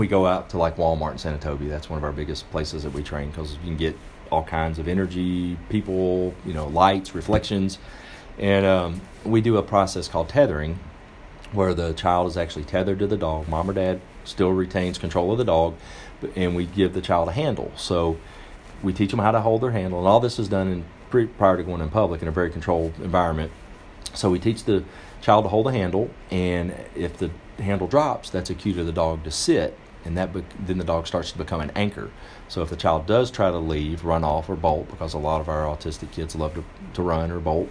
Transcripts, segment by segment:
We go out to like Walmart in Senatobia. That's one of our biggest places that we train because you can get all kinds of energy, people, lights, reflections. And we do a process called tethering where the child is actually tethered to the dog. Mom or dad still retains control of the dog, and we give the child a handle. So we teach them how to hold their handle, and all this is done prior to going in public in a very controlled environment. So we teach the child to hold the handle, and if the handle drops, that's a cue to the dog to sit, and then the dog starts to become an anchor. So if the child does try to leave, run off, or bolt, because a lot of our autistic kids love to run or bolt,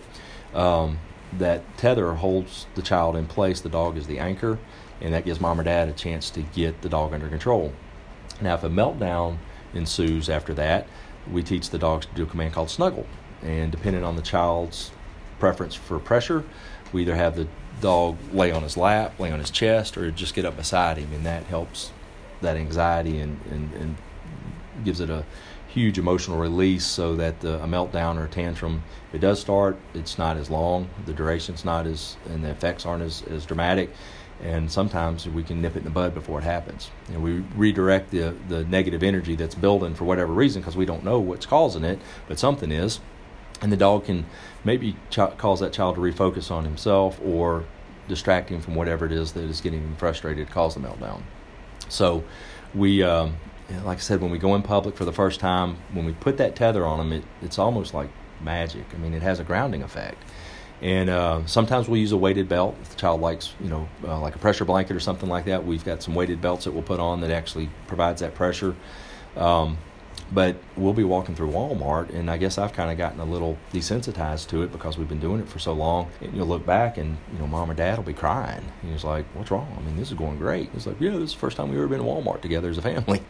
that tether holds the child in place. The dog is the anchor, and that gives mom or dad a chance to get the dog under control. Now, if a meltdown ensues after that, we teach the dogs to do a command called snuggle. And depending on the child's preference for pressure, we either have the dog lay on his lap, lay on his chest, or just get up beside him, and that helps that anxiety and gives it a huge emotional release so that a meltdown or a tantrum, if it does start, it's not as long, the duration's not and the effects aren't as dramatic, and sometimes we can nip it in the bud before it happens. And we redirect the negative energy that's building for whatever reason because we don't know what's causing it, but something is, and the dog can maybe cause that child to refocus on himself or distract him from whatever it is that is getting him frustrated to cause the meltdown. So we, like I said, when we go in public for the first time, when we put that tether on them, it's almost like magic. I mean, it has a grounding effect. And sometimes we'll use a weighted belt. If the child likes, like a pressure blanket or something like that, we've got some weighted belts that we'll put on that actually provides that pressure. But we'll be walking through Walmart, and I guess I've kind of gotten a little desensitized to it because we've been doing it for so long. And you'll look back, and mom or dad will be crying. And it's like, "What's wrong? I mean, this is going great." It's like, "Yeah, this is the first time we've ever been to Walmart together as a family."